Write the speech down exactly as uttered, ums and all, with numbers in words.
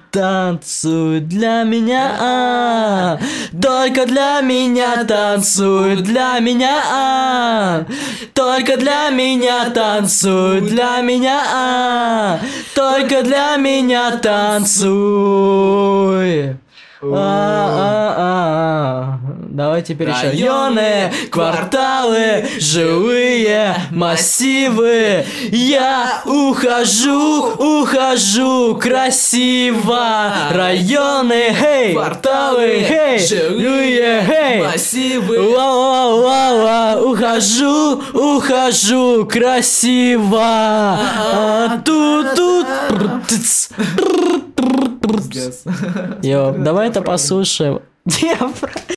танцуй для меня, а, только для меня танцуй для меня, а, только для меня танцуй для меня, а, только для меня танцуй. А-а-а. Давай теперь еще. Районы, кварталы, жилые массивы. Я ухожу, ухожу красиво. Районы, хей, кварталы, хей, жилые, хей, массивы. Ла-ла-ла-ла, ухожу, ухожу красиво. А тут-тут. Йо, давай это послушаем.